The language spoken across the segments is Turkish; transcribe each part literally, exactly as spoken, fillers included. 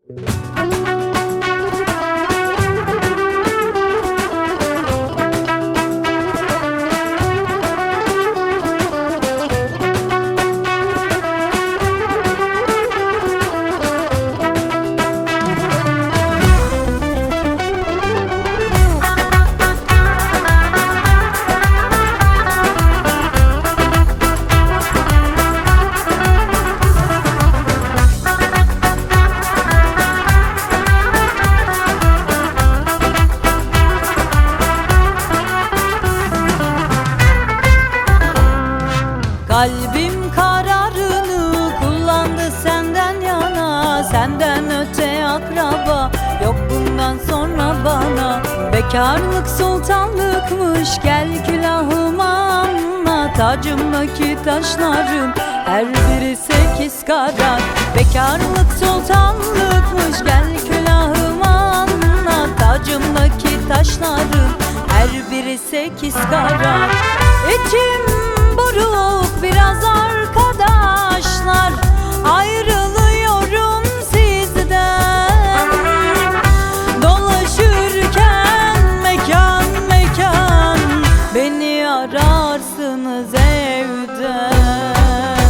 Kalbim kararını kullandı senden yana, senden öte akraba yok bundan sonra bana. Bekarlık sultanlıkmış, gel külahıma anla. Tacımdaki taşların her biri sekiz karat. Bekarlık sultanlıkmış, gel külahıma anla. Tacımdaki taşların her biri sekiz karat. İçim buruk biraz arkadaşlar, ayrılıyorum sizden. Dolaşırken mekan mekan beni ararsınız evden.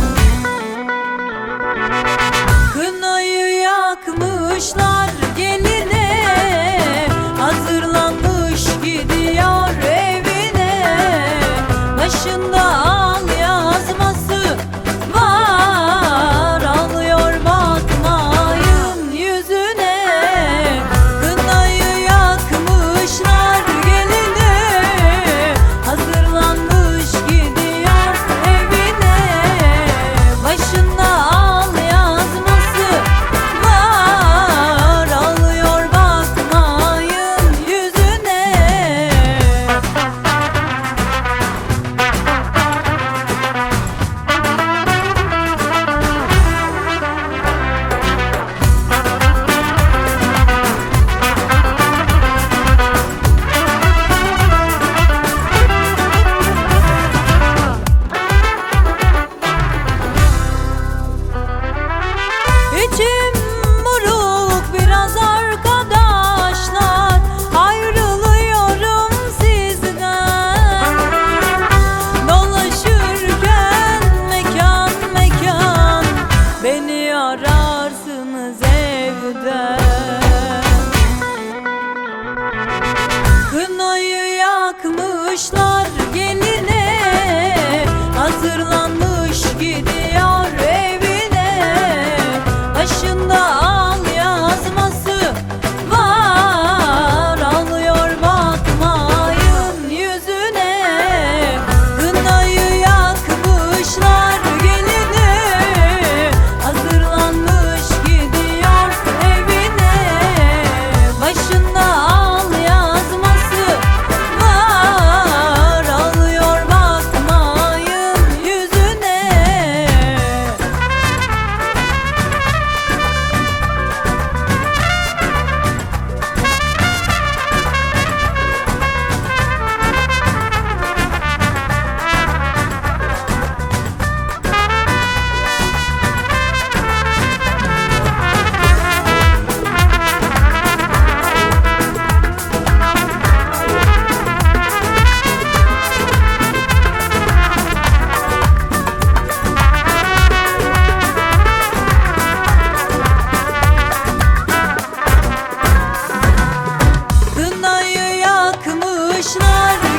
Kınayı yakmışlar geline, hazırlanmış gidiyor evine. Başında al yazması var, ağlıyor bakmayın yüzüne. Kınayı yakmışlar geline, hazırlanmış gidiyor evine. Başında al yazması var, ağlıyor bakmayın yüzüne. İçim buruk biraz arkadaşlar, ayrılıyorum sizden. Dolaşırken mekan mekan beni ararsınız evden. Kınayı yakmışlar geline, hazırlanmış gidiyor evine. Başında al yazması var, ağlıyor bakmayın yüzüne. Kınayı yakmışlar geline, hazırlanmış gidiyor evine. Başında al yazması var, ağlıyor bakmayın yüzüne. Kınayı yakmışlar